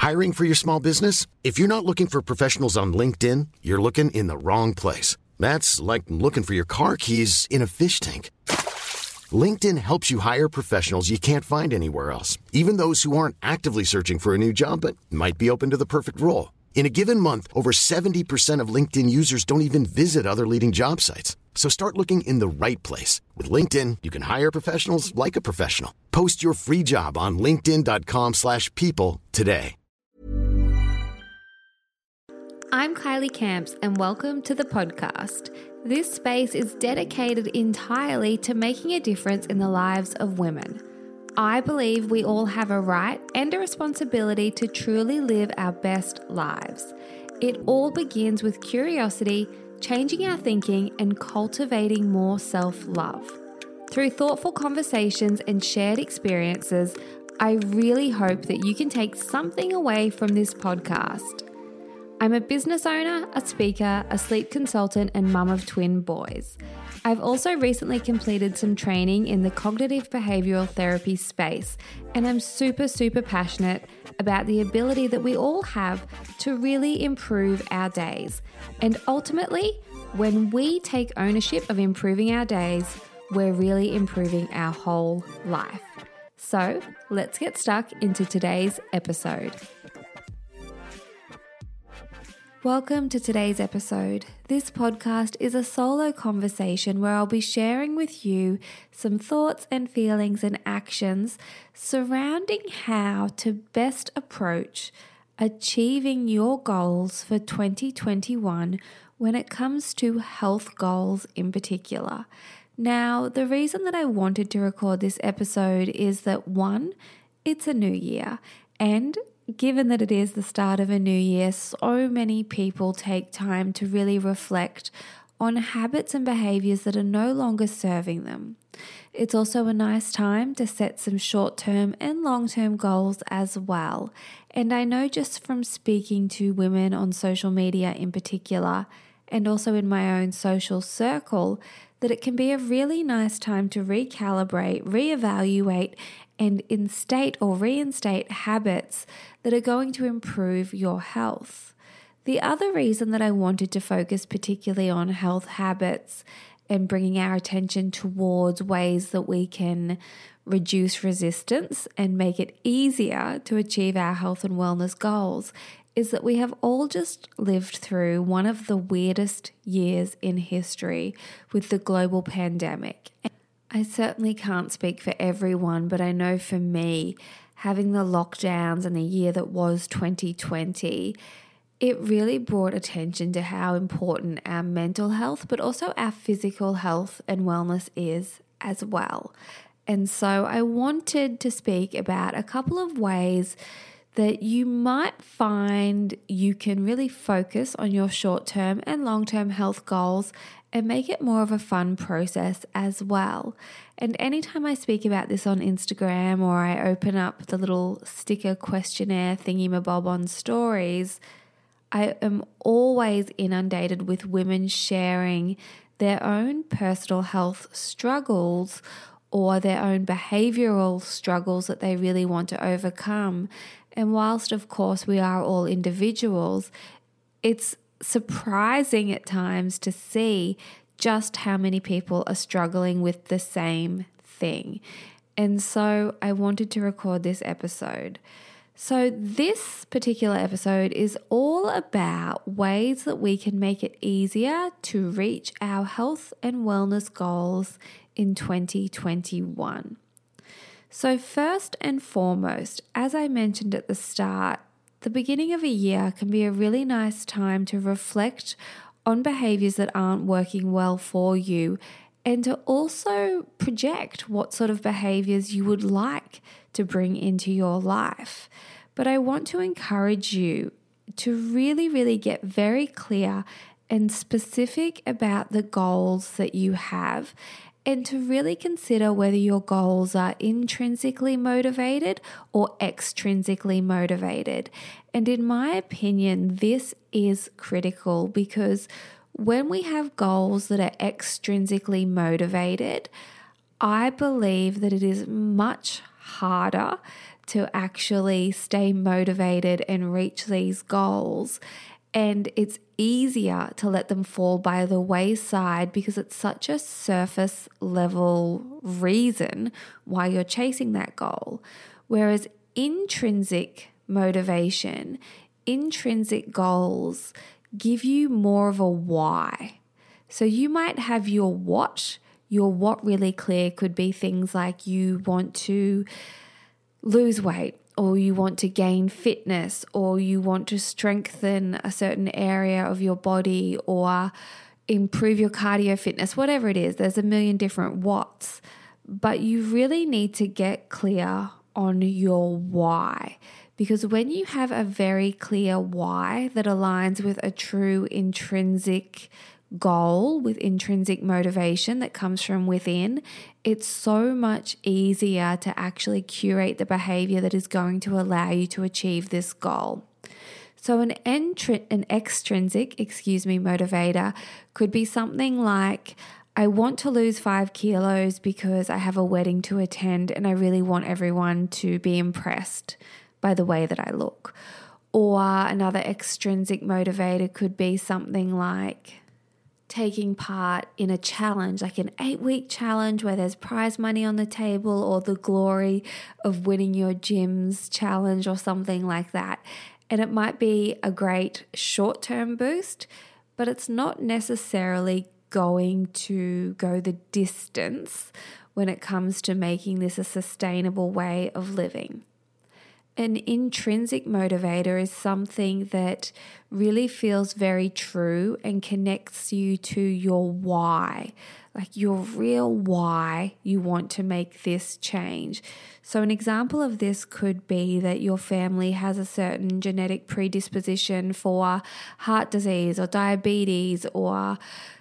Hiring for your small business? If you're not looking for professionals on LinkedIn, you're looking in the wrong place. That's like looking for your car keys in a fish tank. LinkedIn helps you hire professionals you can't find anywhere else, even those who aren't actively searching for a new job but might be open to the perfect role. In a given month, over 70% of LinkedIn users don't even visit other leading job sites. So start looking in the right place. With LinkedIn, you can hire professionals like a professional. Post your free job on linkedin.com/people today. I'm Kylie Camps and welcome to the podcast. This space is dedicated entirely to making a difference in the lives of women. I believe we all have a right and a responsibility to truly live our best lives. It all begins with curiosity, changing our thinking, and cultivating more self-love. Through thoughtful conversations and shared experiences, I really hope that you can take something away from this podcast. I'm a business owner, a speaker, a sleep consultant, and mum of twin boys. I've also recently completed some training in the cognitive behavioural therapy space, and I'm super passionate about the ability that we all have to really improve our days. And ultimately, when we take ownership of improving our days, we're really improving our whole life. So let's get stuck into today's episode. Welcome to today's episode. This podcast is a solo conversation where I'll be sharing with you some thoughts and feelings and actions surrounding how to best approach achieving your goals for 2021 when it comes to health goals in particular. Now, the reason that I wanted to record this episode is that one, it's a new year, and given that it is the start of a new year, so many people take time to really reflect on habits and behaviors that are no longer serving them. It's also a nice time to set some short-term and long-term goals as well. And I know just from speaking to women on social media in particular, and also in my own social circle, that it can be a really nice time to recalibrate, reevaluate, and reinstate habits that are going to improve your health. The other reason that I wanted to focus particularly on health habits and bringing our attention towards ways that we can reduce resistance and make it easier to achieve our health and wellness goals is that we have all just lived through one of the weirdest years in history with the global pandemic. I certainly can't speak for everyone, but I know for me, having the lockdowns and the year that was 2020, it really brought attention to how important our mental health, but also our physical health and wellness is as well. And so I wanted to speak about a couple of ways that you might find you can really focus on your short-term and long-term health goals and make it more of a fun process as well. And anytime I speak about this on Instagram or I open up the little sticker questionnaire thingy-mabob on stories, I am always inundated with women sharing their own personal health struggles or their own behavioral struggles that they really want to overcome. And whilst, of course, we are all individuals, it's surprising at times to see just how many people are struggling with the same thing. And so I wanted to record this episode. So this particular episode is all about ways that we can make it easier to reach our health and wellness goals in 2021. So first and foremost, as I mentioned at the start, the beginning of a year can be a really nice time to reflect on behaviors that aren't working well for you and to also project what sort of behaviors you would like to bring into your life. But I want to encourage you to really get very clear and specific about the goals that you have and to really consider whether your goals are intrinsically motivated or extrinsically motivated. And in my opinion, this is critical because when we have goals that are extrinsically motivated, I believe that it is much harder to actually stay motivated and reach these goals. And it's easier to let them fall by the wayside because it's such a surface level reason why you're chasing that goal. Whereas intrinsic motivation, intrinsic goals give you more of a why. So you might have your what really clear could be things like you want to lose weight, or you want to gain fitness, or you want to strengthen a certain area of your body, or improve your cardio fitness, whatever it is. There's a million different whats, but you really need to get clear on your why. Because when you have a very clear why that aligns with a true intrinsic goal, with intrinsic motivation that comes from within, it's so much easier to actually curate the behavior that is going to allow you to achieve this goal. So an extrinsic motivator could be something like, I want to lose 5 kilos because I have a wedding to attend and I really want everyone to be impressed by the way that I look. Or another extrinsic motivator could be something like taking part in a challenge, like an 8-week challenge where there's prize money on the table, or the glory of winning your gym's challenge or something like that. And it might be a great short-term boost, but it's not necessarily going to go the distance when it comes to making this a sustainable way of living. An intrinsic motivator is something that really feels very true and connects you to your why, like your real why you want to make this change. So an example of this could be that your family has a certain genetic predisposition for heart disease or diabetes or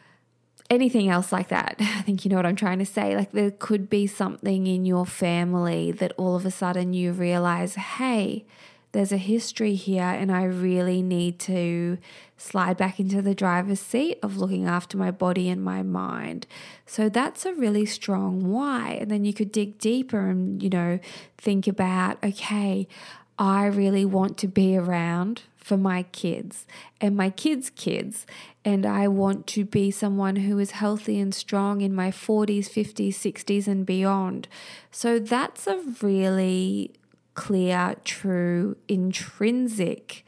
anything else like that. I think you know what I'm trying to say. Like there could be something in your family that all of a sudden you realize, hey, there's a history here and I really need to slide back into the driver's seat of looking after my body and my mind. So that's a really strong why. And then you could dig deeper and, think about, okay, I really want to be around for my kids and my kids' kids. And I want to be someone who is healthy and strong in my 40s, 50s, 60s and beyond. So that's a really clear, true, intrinsic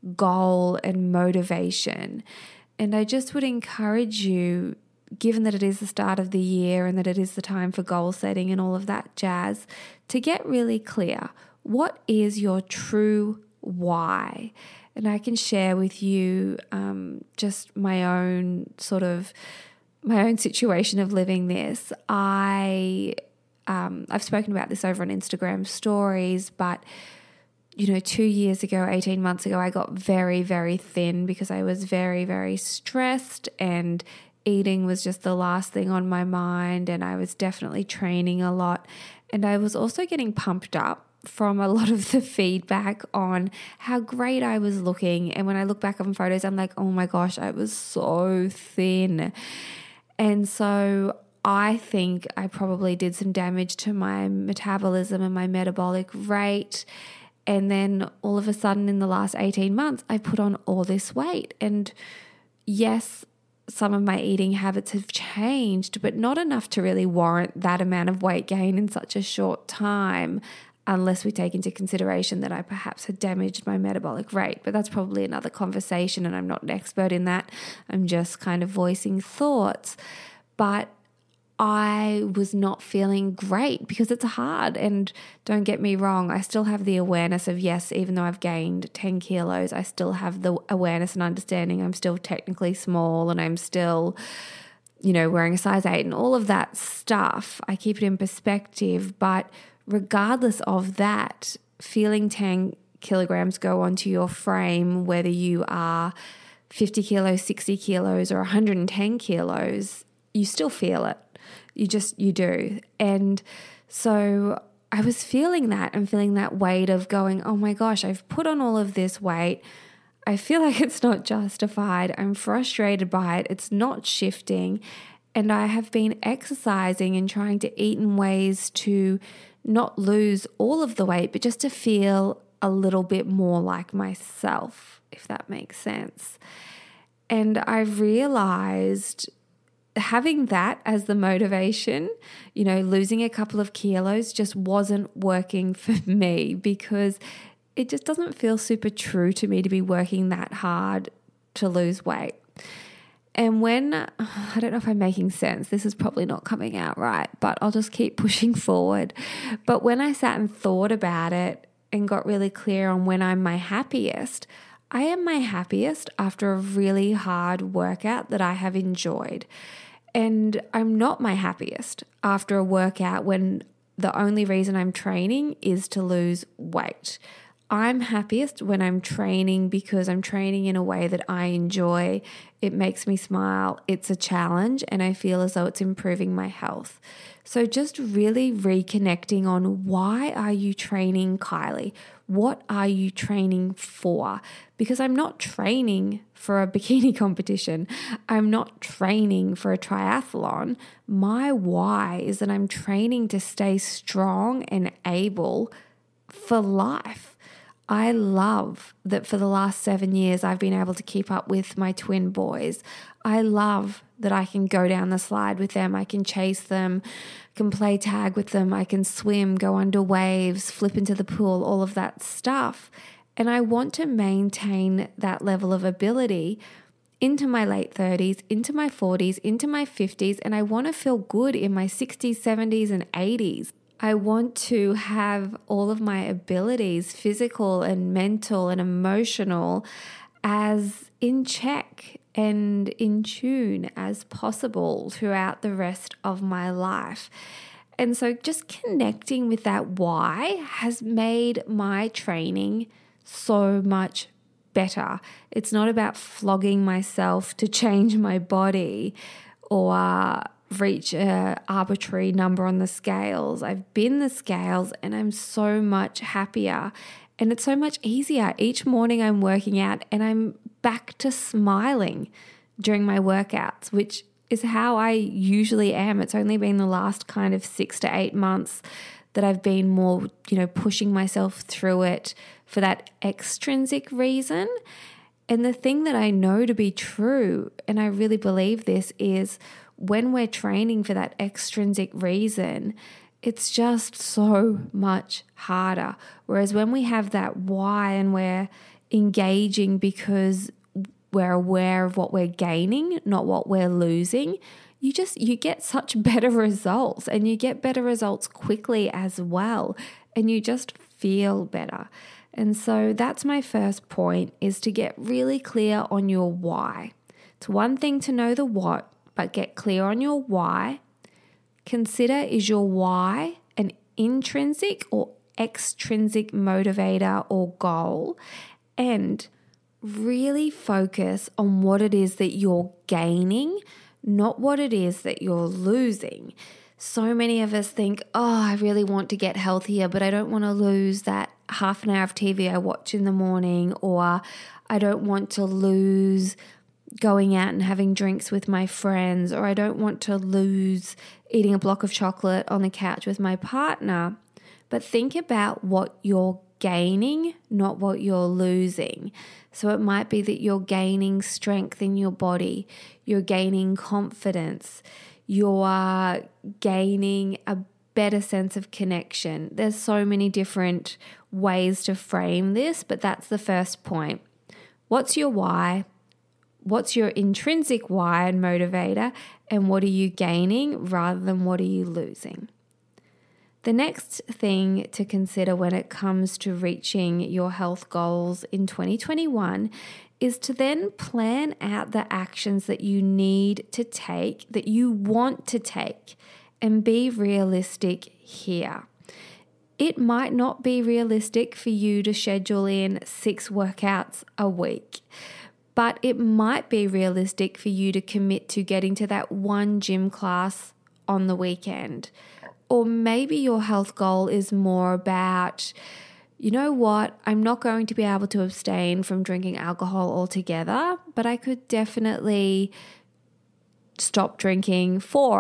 goal and motivation. And I just would encourage you, given that it is the start of the year and that it is the time for goal setting and all of that jazz, to get really clear. What is your true why? And I can share with you just my own situation of living this. I've spoken about this over on Instagram stories, but 2 years ago, 18 months ago, I got very, very thin because I was very, very stressed and eating was just the last thing on my mind, and I was definitely training a lot. And I was also getting pumped up from a lot of the feedback on how great I was looking. And when I look back on photos, I'm like, oh my gosh, I was so thin. And so I think I probably did some damage to my metabolism and my metabolic rate. And then all of a sudden in the last 18 months, I put on all this weight. And yes, some of my eating habits have changed, but not enough to really warrant that amount of weight gain in such a short time, unless we take into consideration that I perhaps had damaged my metabolic rate. But that's probably another conversation, and I'm not an expert in that. I'm just kind of voicing thoughts. But I was not feeling great because it's hard. And don't get me wrong, I still have the awareness of, yes, even though I've gained 10 kilos, I still have the awareness and understanding I'm still technically small and I'm still, wearing a size 8 and all of that stuff. I keep it in perspective, but regardless of that, feeling 10 kilograms go onto your frame, whether you are 50 kilos, 60 kilos, or 110 kilos, you still feel it. You do. And so I was feeling that and feeling that weight of going, oh my gosh, I've put on all of this weight. I feel like it's not justified. I'm frustrated by it. It's not shifting. And I have been exercising and trying to eat in ways to not lose all of the weight, but just to feel a little bit more like myself, if that makes sense. And I realized having that as the motivation, losing a couple of kilos just wasn't working for me, because it just doesn't feel super true to me to be working that hard to lose weight. And I don't know if I'm making sense, this is probably not coming out right, but I'll just keep pushing forward. But when I sat and thought about it and got really clear on when I'm my happiest, I am my happiest after a really hard workout that I have enjoyed. And I'm not my happiest after a workout when the only reason I'm training is to lose weight. I'm happiest when I'm training because I'm training in a way that I enjoy. It makes me smile. It's a challenge, and I feel as though it's improving my health. So just really reconnecting on, why are you training, Kylie? What are you training for? Because I'm not training for a bikini competition. I'm not training for a triathlon. My why is that I'm training to stay strong and able for life. I love that for the last 7 years, I've been able to keep up with my twin boys. I love that I can go down the slide with them. I can chase them, can play tag with them. I can swim, go under waves, flip into the pool, all of that stuff. And I want to maintain that level of ability into my late 30s, into my 40s, into my 50s. And I want to feel good in my 60s, 70s, and 80s. I want to have all of my abilities, physical and mental and emotional, as in check and in tune as possible throughout the rest of my life. And so just connecting with that why has made my training so much better. It's not about flogging myself to change my body or reach an arbitrary number on the scales. I've been the scales and I'm so much happier, and it's so much easier. Each morning I'm working out and I'm back to smiling during my workouts, which is how I usually am. It's only been the last kind of 6 to 8 months that I've been more, pushing myself through it for that extrinsic reason. And the thing that I know to be true, and I really believe this, is when we're training for that extrinsic reason, it's just so much harder. Whereas when we have that why and we're engaging because we're aware of what we're gaining, not what we're losing, you get such better results, and you get better results quickly as well, and you just feel better. And so that's my first point, is to get really clear on your why. It's one thing to know the what, but get clear on your why. Consider, is your why an intrinsic or extrinsic motivator or goal? And really focus on what it is that you're gaining, not what it is that you're losing. So many of us think, I really want to get healthier, but I don't want to lose that half an hour of TV I watch in the morning, or I don't want to lose going out and having drinks with my friends, or I don't want to lose eating a block of chocolate on the couch with my partner. But think about what you're gaining, not what you're losing. So it might be that you're gaining strength in your body, you're gaining confidence, you're gaining a better sense of connection. There's so many different ways to frame this, but that's the first point. What's your why? What's your intrinsic why and motivator? And what are you gaining rather than what are you losing? The next thing to consider when it comes to reaching your health goals in 2021 is to then plan out the actions that you need to take, that you want to take, and be realistic here. It might not be realistic for you to schedule in 6 workouts a week, but it might be realistic for you to commit to getting to that one gym class on the weekend. Or maybe your health goal is more about, you know what, I'm not going to be able to abstain from drinking alcohol altogether, but I could definitely stop drinking for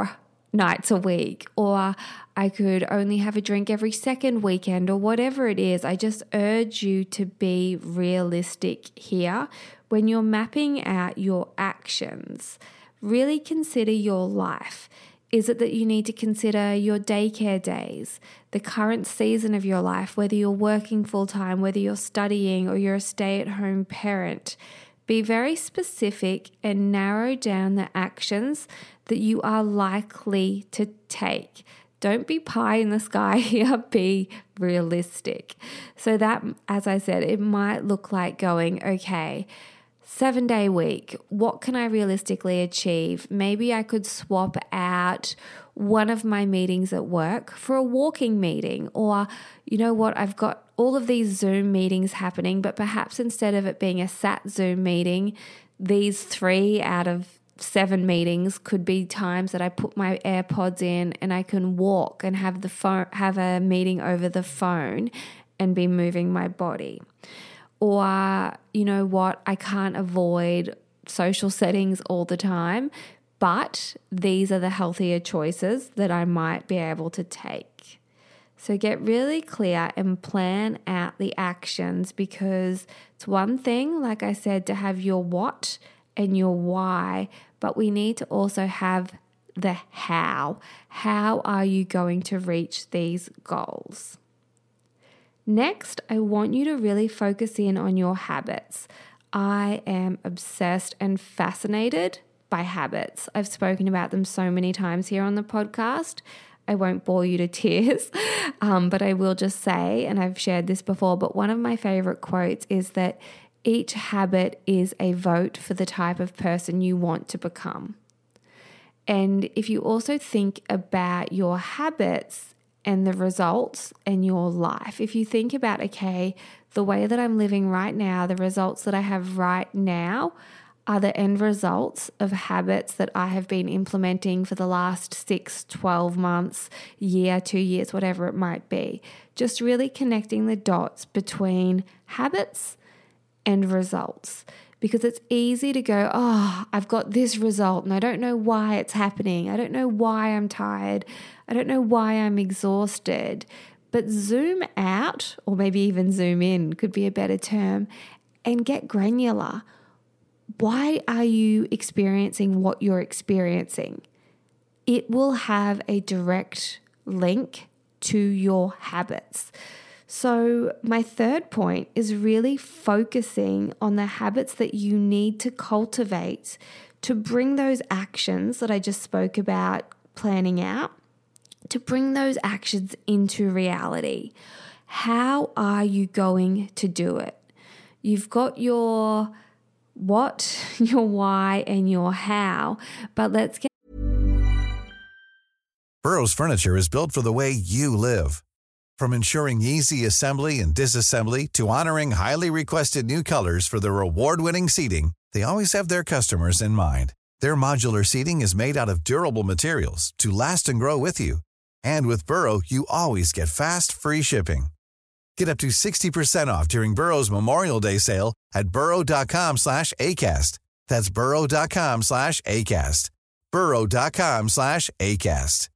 nights a week, or I could only have a drink every second weekend, or whatever it is. I just urge you to be realistic here. When you're mapping out your actions, really consider your life. Is it that you need to consider your daycare days, the current season of your life, whether you're working full-time, whether you're studying, or you're a stay-at-home parent? Be very specific and narrow down the actions that you are likely to take. Don't be pie in the sky here, be realistic. So that, as I said, it might look like going, okay, 7-day week, what can I realistically achieve? Maybe I could swap out one of my meetings at work for a walking meeting, or you know what, I've got all of these Zoom meetings happening, but perhaps instead of it being a sat Zoom meeting, these 3 out of 7 meetings could be times that I put my AirPods in and I can walk and have a meeting over the phone and be moving my body. Or, you know what, I can't avoid social settings all the time, but these are the healthier choices that I might be able to take. So get really clear and plan out the actions, because it's one thing, like I said, to have your what and your why, but we need to also have the how. How are you going to reach these goals? Next, I want you to really focus in on your habits. I am obsessed and fascinated by habits. I've spoken about them so many times here on the podcast. I won't bore you to tears, but I will just say, and I've shared this before, but one of my favorite quotes is that each habit is a vote for the type of person you want to become. And if you also think about your habits and the results in your life, if you think about, okay, the way that I'm living right now, the results that I have right now are the end results of habits that I have been implementing for the last 6, 12 months, year, 2 years, whatever it might be. Just really connecting the dots between habits and results. Because it's easy to go, oh, I've got this result and I don't know why it's happening. I don't know why I'm tired. I don't know why I'm exhausted. But zoom out, or maybe even zoom in could be a better term, and get granular. Why are you experiencing what you're experiencing? It will have a direct link to your habits. So my third point is really focusing on the habits that you need to cultivate to bring those actions that I just spoke about planning out, to bring those actions into reality. How are you going to do it? You've got your what, your why, and your how, but let's get... Burrow's furniture is built for the way you live. From ensuring easy assembly and disassembly to honoring highly requested new colors for their award-winning seating, they always have their customers in mind. Their modular seating is made out of durable materials to last and grow with you. And with Burrow, you always get fast, free shipping. Get up to 60% off during Burrow's Memorial Day sale at burrow.com/ACAST. That's burrow.com/ACAST. burrow.com/ACAST.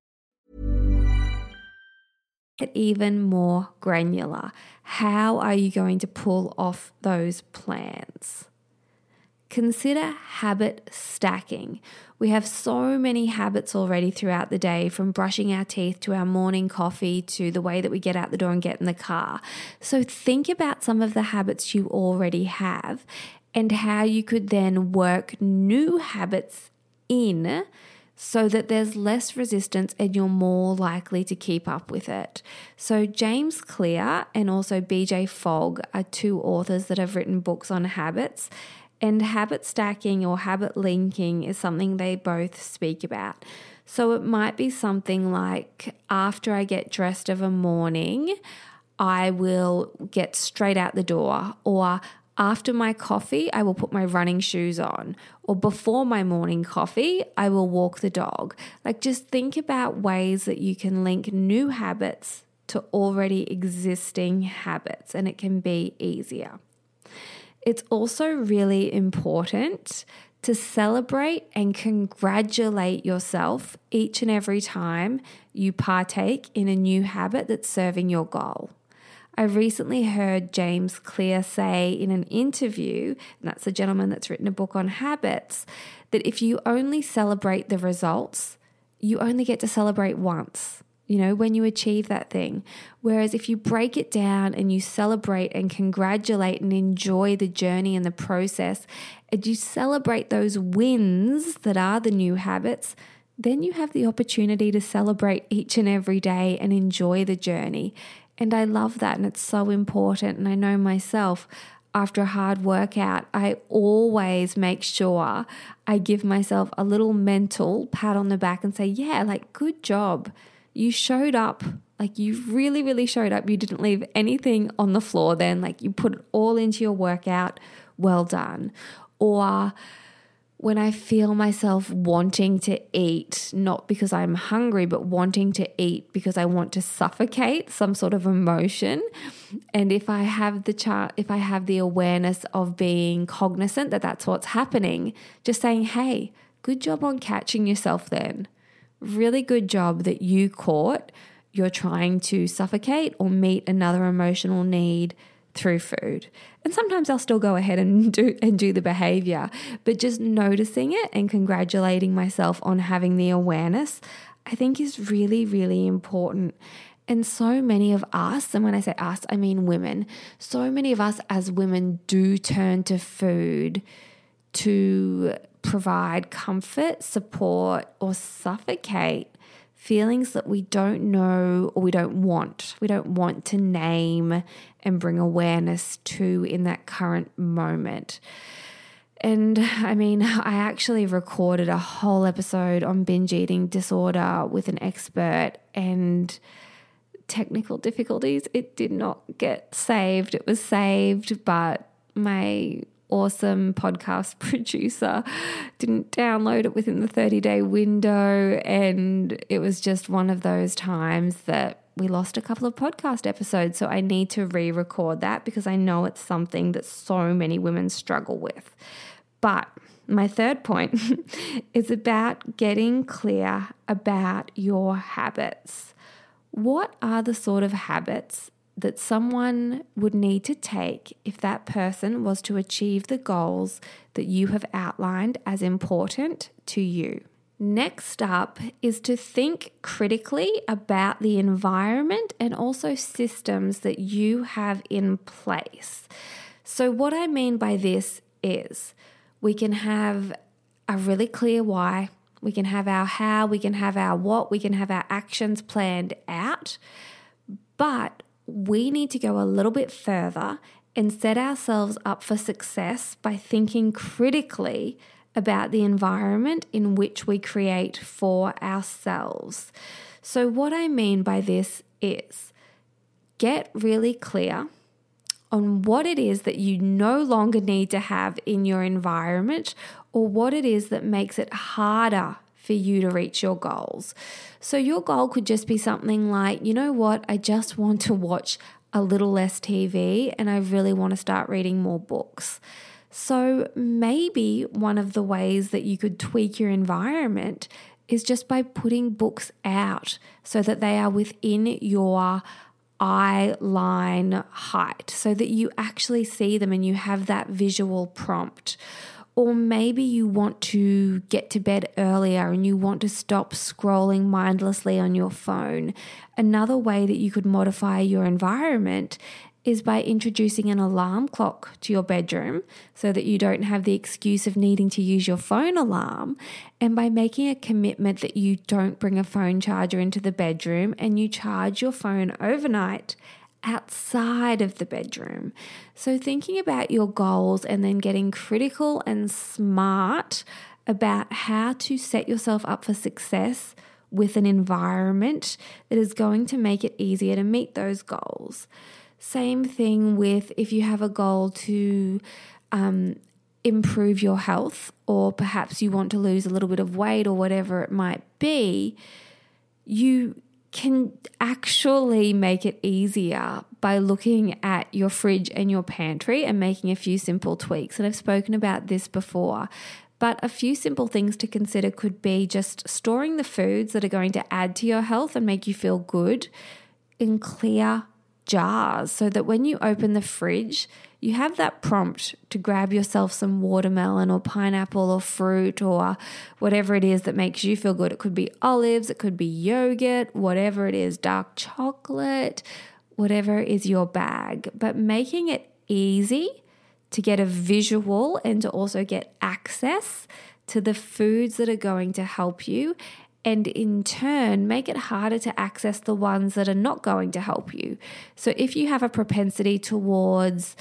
Get even more granular. How are you going to pull off those plans? Consider habit stacking. We have so many habits already throughout the day, from brushing our teeth to our morning coffee to the way that we get out the door and get in the car. So think about some of the habits you already have and how you could then work new habits in so that there's less resistance and you're more likely to keep up with it. So James Clear and also BJ Fogg are 2 authors that have written books on habits, and habit stacking or habit linking is something they both speak about. So it might be something like, after I get dressed of a morning, I will get straight out the door, or after my coffee, I will put my running shoes on, or before my morning coffee, I will walk the dog. Like, just think about ways that you can link new habits to already existing habits, and it can be easier. It's also really important to celebrate and congratulate yourself each and every time you partake in a new habit that's serving your goal. I recently heard James Clear say in an interview, and that's a gentleman that's written a book on habits, that if you only celebrate the results, you only get to celebrate once, when you achieve that thing. Whereas if you break it down and you celebrate and congratulate and enjoy the journey and the process, and you celebrate those wins that are the new habits, then you have the opportunity to celebrate each and every day and enjoy the journey. And I love that, and it's so important. And I know myself, after a hard workout, I always make sure I give myself a little mental pat on the back and say, good job. You showed up. You really, really showed up. You didn't leave anything on the floor then. You put it all into your workout. Well done. Or when I feel myself wanting to eat, not because I'm hungry, but wanting to eat because I want to suffocate some sort of emotion. And if I have the awareness of being cognizant that that's what's happening, just saying, hey, good job on catching yourself then. Really good job that you caught you're trying to suffocate or meet another emotional need through food. And sometimes I'll still go ahead and do the behavior, but just noticing it and congratulating myself on having the awareness, I think is really, really important. And so many of us, and when I say us, I mean women, so many of us as women do turn to food to provide comfort, support, or suffocate feelings that we don't know or we don't want. We don't want to name and bring awareness to in that current moment. And I actually recorded a whole episode on binge eating disorder with an expert, and technical difficulties, it did not get saved. It was saved, but my awesome podcast producer didn't download it within the 30-day window, and it was just one of those times that we lost a couple of podcast episodes. So I need to re-record that because I know it's something that so many women struggle with. But my third point is about getting clear about your habits. What are the sort of habits that someone would need to take if that person was to achieve the goals that you have outlined as important to you? Next up is to think critically about the environment and also systems that you have in place. So what I mean by this is we can have a really clear why, we can have our how, we can have our what, we can have our actions planned out, but we need to go a little bit further and set ourselves up for success by thinking critically about the environment in which we create for ourselves. So what I mean by this is get really clear on what it is that you no longer need to have in your environment, or what it is that makes it harder for you to reach your goals. So your goal could just be something like, I just want to watch a little less TV and I really want to start reading more books. So maybe one of the ways that you could tweak your environment is just by putting books out so that they are within your eye line height so that you actually see them and you have that visual prompt. Or maybe you want to get to bed earlier and you want to stop scrolling mindlessly on your phone. Another way that you could modify your environment is by introducing an alarm clock to your bedroom so that you don't have the excuse of needing to use your phone alarm, and by making a commitment that you don't bring a phone charger into the bedroom and you charge your phone overnight outside of the bedroom. So thinking about your goals and then getting critical and smart about how to set yourself up for success with an environment that is going to make it easier to meet those goals. Same thing with if you have a goal to improve your health, or perhaps you want to lose a little bit of weight or whatever it might be, you can actually make it easier by looking at your fridge and your pantry and making a few simple tweaks. And I've spoken about this before, But a few simple things to consider could be just storing the foods that are going to add to your health and make you feel good in clear jars so that when you open the fridge, you have that prompt to grab yourself some watermelon or pineapple or fruit or whatever it is that makes you feel good. It could be olives, it could be yogurt, whatever it is, dark chocolate, whatever is your bag. But making it easy to get a visual and to also get access to the foods that are going to help you, and in turn, make it harder to access the ones that are not going to help you. So if you have a propensity towards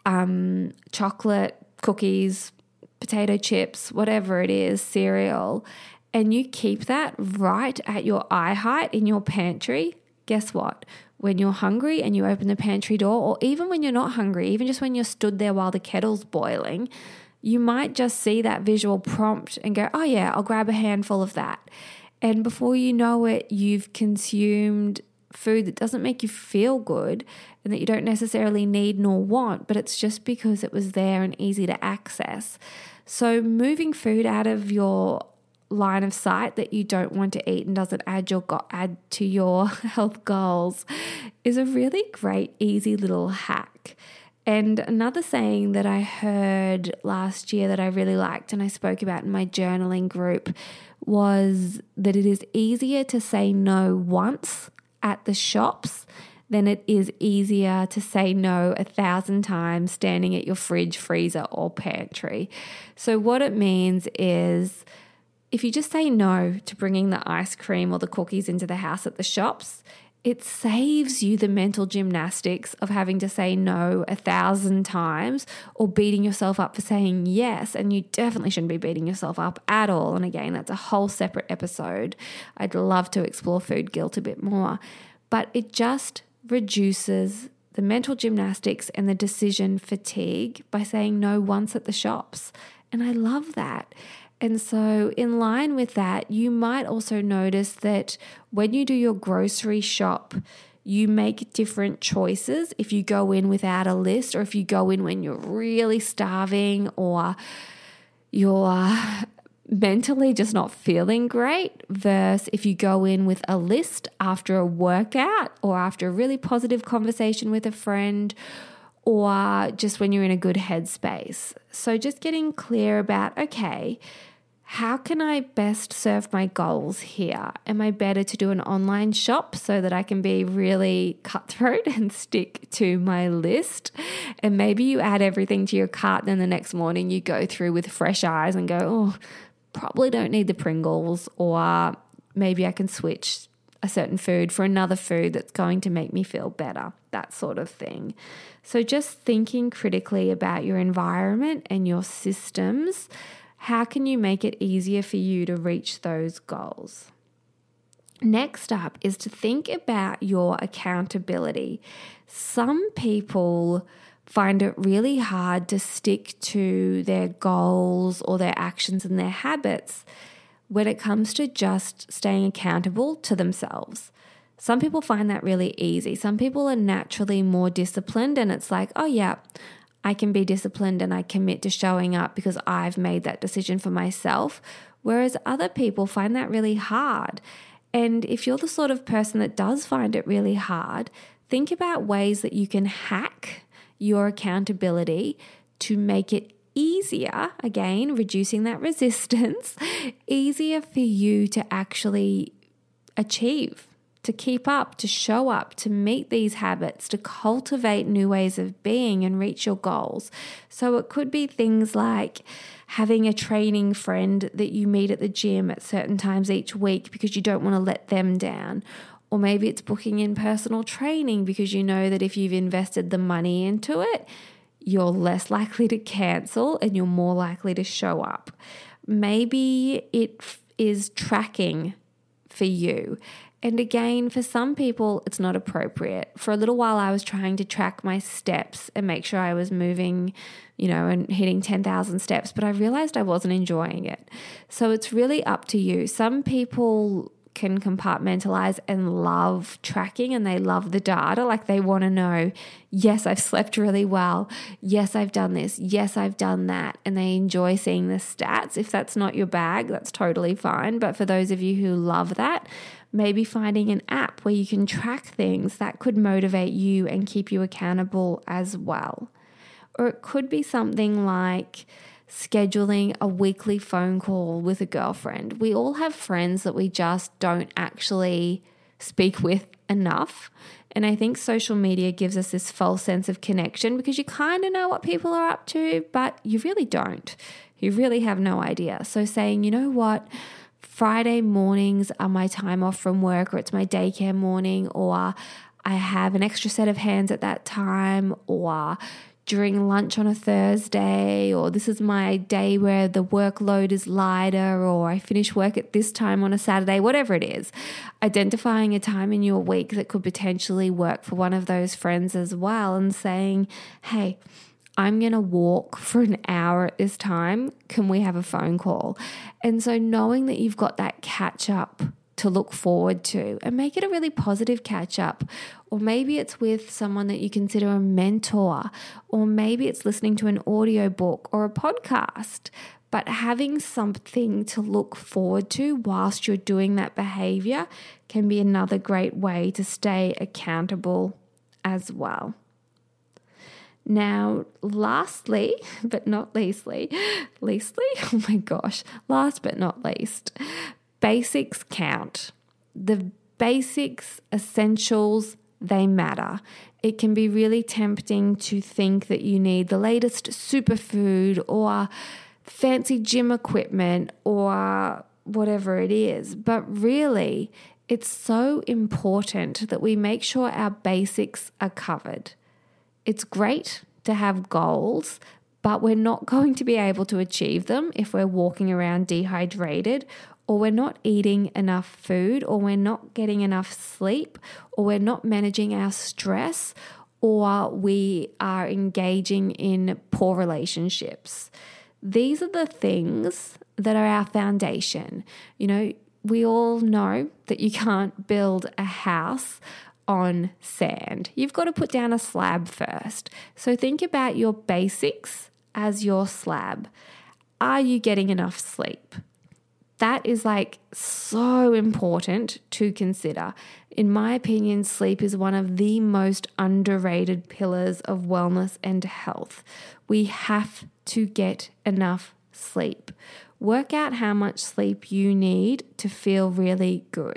chocolate, cookies, potato chips, whatever it is, cereal, and you keep that right at your eye height in your pantry, guess what? When you're hungry and you open the pantry door, or even when you're not hungry, even just when you're stood there while the kettle's boiling, you might just see that visual prompt and go, oh yeah, I'll grab a handful of that. And before you know it, you've consumed food that doesn't make you feel good and that you don't necessarily need nor want, but it's just because it was there and easy to access. So moving food out of your line of sight that you don't want to eat and doesn't add to your health goals is a really great, easy little hack. And another saying that I heard last year that I really liked and I spoke about in my journaling group was that it is easier to say no once at the shops than it is easier to say no 1,000 times standing at your fridge, freezer, or pantry. So what it means is if you just say no to bringing the ice cream or the cookies into the house at the shops, it saves you the mental gymnastics of having to say no 1,000 times or beating yourself up for saying yes. And you definitely shouldn't be beating yourself up at all. And again, that's a whole separate episode. I'd love to explore food guilt a bit more, but it just reduces the mental gymnastics and the decision fatigue by saying no once at the shops. And I love that. And so in line with that, you might also notice that when you do your grocery shop, you make different choices if you go in without a list or if you go in when you're really starving or you're mentally just not feeling great versus if you go in with a list after a workout or after a really positive conversation with a friend or just when you're in a good headspace. So just getting clear about, okay, how can I best serve my goals here? Am I better to do an online shop so that I can be really cutthroat and stick to my list? And maybe you add everything to your cart, and then the next morning you go through with fresh eyes and go, oh, probably don't need the Pringles, or maybe I can switch a certain food for another food that's going to make me feel better, that sort of thing. So just thinking critically about your environment and your systems. How can you make it easier for you to reach those goals? Next up is to think about your accountability. Some people find it really hard to stick to their goals or their actions and their habits when it comes to just staying accountable to themselves. Some people find that really easy. Some people are naturally more disciplined and it's like, oh yeah, I can be disciplined and I commit to showing up because I've made that decision for myself. Whereas other people find that really hard. And if you're the sort of person that does find it really hard, think about ways that you can hack your accountability to make it easier, again, reducing that resistance, easier for you to actually achieve, to keep up, to show up, to meet these habits, to cultivate new ways of being and reach your goals. So it could be things like having a training friend that you meet at the gym at certain times each week because you don't want to let them down. Or maybe it's booking in personal training because you know that if you've invested the money into it, you're less likely to cancel and you're more likely to show up. Maybe it is tracking for you. And again, for some people, it's not appropriate. For a little while, I was trying to track my steps and make sure I was moving, and hitting 10,000 steps, but I realized I wasn't enjoying it. So it's really up to you. Some people can compartmentalize and love tracking, and they love the data. Like they want to know, yes, I've slept really well. Yes, I've done this. Yes, I've done that. And they enjoy seeing the stats. If that's not your bag, that's totally fine. But for those of you who love that, maybe finding an app where you can track things that could motivate you and keep you accountable as well. Or it could be something like scheduling a weekly phone call with a girlfriend. We all have friends that we just don't actually speak with enough. And I think social media gives us this false sense of connection because you kind of know what people are up to, but you really don't. You really have no idea. So saying, you know what, Friday mornings are my time off from work, or it's my daycare morning, or I have an extra set of hands at that time, or during lunch on a Thursday, or this is my day where the workload is lighter, or I finish work at this time on a Saturday, whatever it is. Identifying a time in your week that could potentially work for one of those friends as well, and saying, hey, I'm going to walk for an hour at this time. Can we have a phone call? And so knowing that you've got that catch up to look forward to, and make it a really positive catch up. Or maybe it's with someone that you consider a mentor, or maybe it's listening to an audiobook or a podcast. But having something to look forward to whilst you're doing that behavior can be another great way to stay accountable as well. Now, lastly, but not leastly, oh my gosh, last but not least, basics count. The basics, essentials, they matter. It can be really tempting to think that you need the latest superfood or fancy gym equipment or whatever it is. But really, it's so important that we make sure our basics are covered. It's great to have goals, but we're not going to be able to achieve them if we're walking around dehydrated, or we're not eating enough food, or we're not getting enough sleep, or we're not managing our stress, or we are engaging in poor relationships. These are the things that are our foundation. You know, we all know that you can't build a house on sand. You've got to put down a slab first. So think about your basics as your slab. Are you getting enough sleep? That is like so important to consider. In my opinion, sleep is one of the most underrated pillars of wellness and health. We have to get enough sleep. Work out how much sleep you need to feel really good.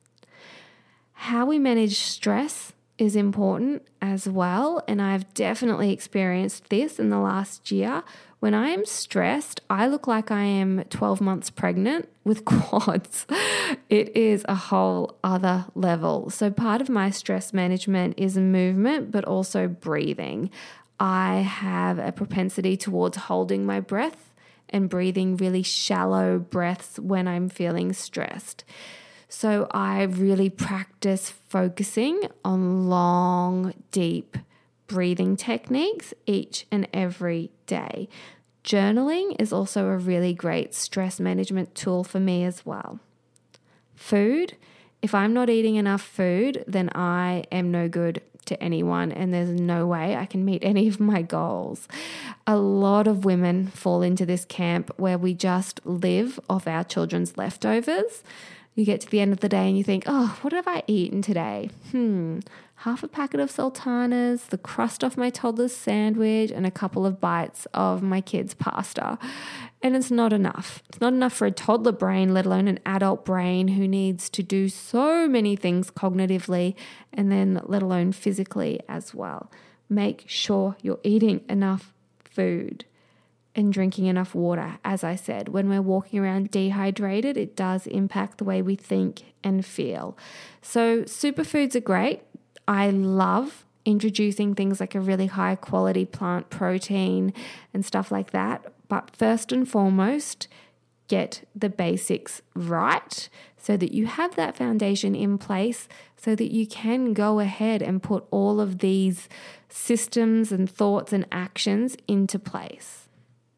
How we manage stress is important as well, and I've definitely experienced this in the last year. When I am stressed, I look like I am 12 months pregnant with quads. It is a whole other level. So part of my stress management is movement, but also breathing. I have a propensity towards holding my breath and breathing really shallow breaths when I'm feeling stressed. So I really practice focusing on long, deep breathing techniques each and every day. Journaling is also a really great stress management tool for me as well. Food, if I'm not eating enough food, then I am no good to anyone, and there's no way I can meet any of my goals. A lot of women fall into this camp where we just live off our children's leftovers. You get to the end of the day and you think, oh, what have I eaten today? Half a packet of sultanas, the crust off my toddler's sandwich, and a couple of bites of my kid's pasta. And it's not enough. It's not enough for a toddler brain, let alone an adult brain who needs to do so many things cognitively and then let alone physically as well. Make sure you're eating enough food and drinking enough water. As I said, when we're walking around dehydrated, it does impact the way we think and feel. So superfoods are great. I love introducing things like a really high quality plant protein and stuff like that. But first and foremost, get the basics right so that you have that foundation in place so that you can go ahead and put all of these systems and thoughts and actions into place.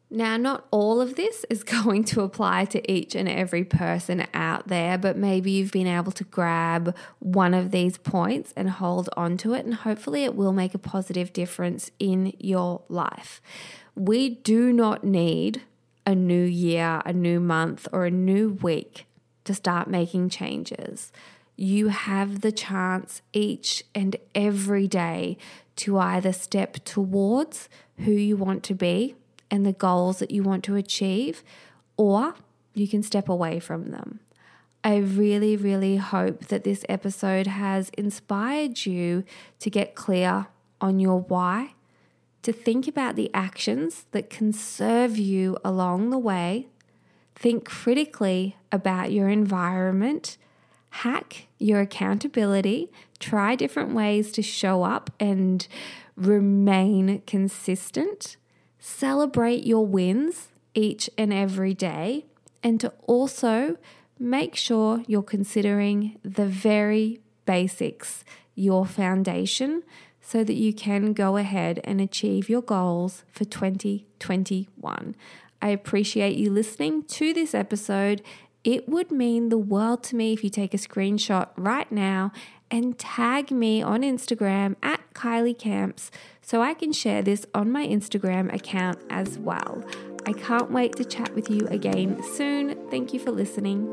Now, not all of this is going to apply to each and every person out there, but maybe you've been able to grab one of these points and hold on to it, and hopefully it will make a positive difference in your life. We do not need a new year, a new month, or a new week to start making changes. You have the chance each and every day to either step towards who you want to be and the goals that you want to achieve, or you can step away from them. I really, really hope that this episode has inspired you to get clear on your why, to think about the actions that can serve you along the way, think critically about your environment, hack your accountability, try different ways to show up and remain consistent, celebrate your wins each and every day, and to also make sure you're considering the very basics, your foundation, so that you can go ahead and achieve your goals for 2021. I appreciate you listening to this episode. It would mean the world to me if you take a screenshot right now and tag me on Instagram at Kylie Camps so I can share this on my Instagram account as well. I can't wait to chat with you again soon. Thank you for listening.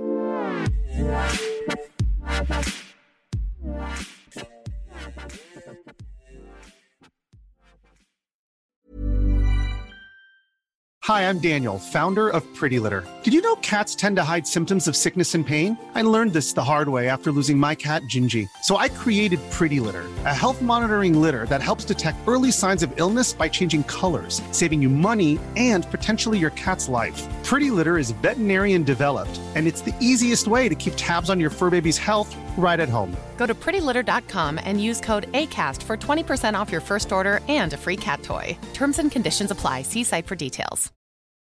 Hi, I'm Daniel, founder of Pretty Litter. Did you know cats tend to hide symptoms of sickness and pain? I learned this the hard way after losing my cat, Gingy. So I created Pretty Litter, a health monitoring litter that helps detect early signs of illness by changing colors, saving you money and potentially your cat's life. Pretty Litter is veterinarian developed, and it's the easiest way to keep tabs on your fur baby's health right at home. Go to prettylitter.com and use code ACAST for 20% off your first order and a free cat toy. Terms and conditions apply. See site for details.